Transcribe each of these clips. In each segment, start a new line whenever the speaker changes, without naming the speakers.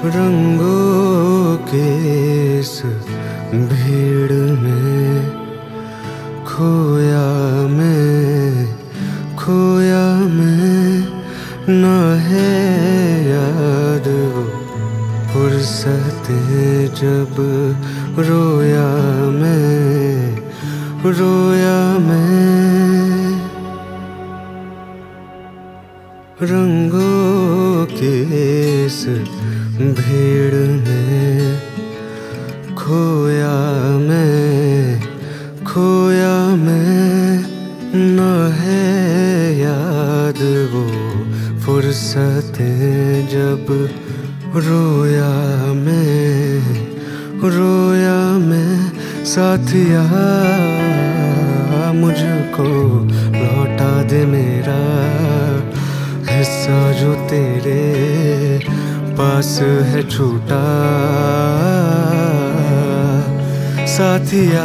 रंगों के इस भीड़ में खोया मैं न है याद वो फुर्सतें जब रोया मैं रंगों के इस भीड़ में खोया मैं न है याद वो फुर्सतें जब रोया मैं साथिया मुझको लौटा दे मेरा हिस्सा जो तेरे पास है छूटा। साथिया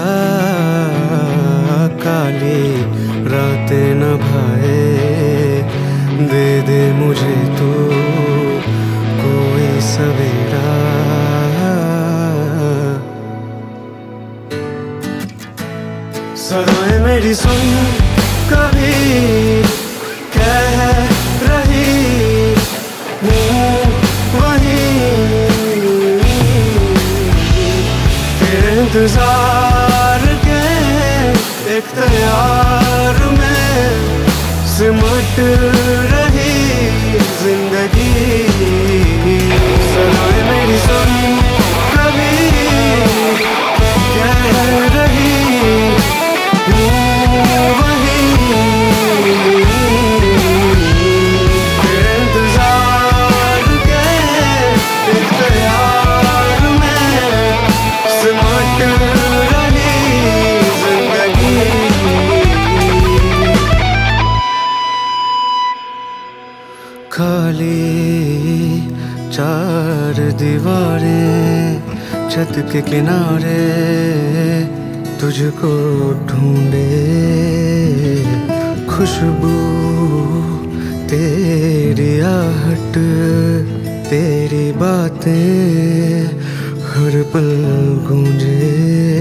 काली रातें न भाए दे मुझे तो कोई सवेरा। सदाएं मेरी सुन कभी कह रही वहीं तेरे इंतजार के इख्तियार में सिमट रही जिंदगी। सदाएं मेरी सुन कभी कह रही खाली चार दीवारें छत के किनारे तुझको ढूंढे खुशबू तेरी आहट तेरी बातें हर पल गूंजे।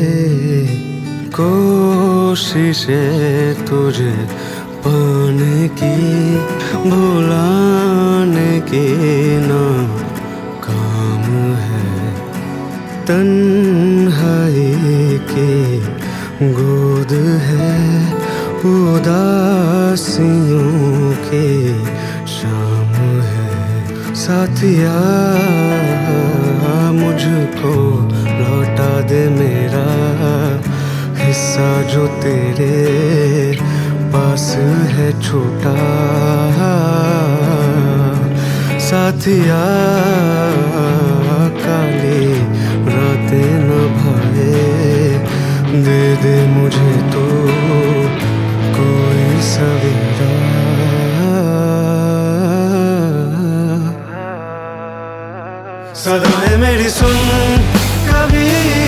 कोशिशें तुझे पाने की भुलाने की ना काम है। तन्हाई की गोद है उदासियों की शाम है। साथिया मुझको लौटा दे मेरा हिस्सा जो तेरे पास है छोटा। साथिया काली रातें न भाए दे मुझे तो कोई सवेरा। सदाएं मेरी सुन कभी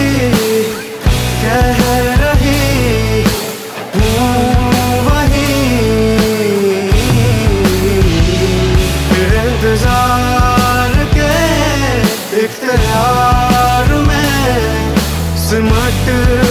कह रही इख्तियार में सिमट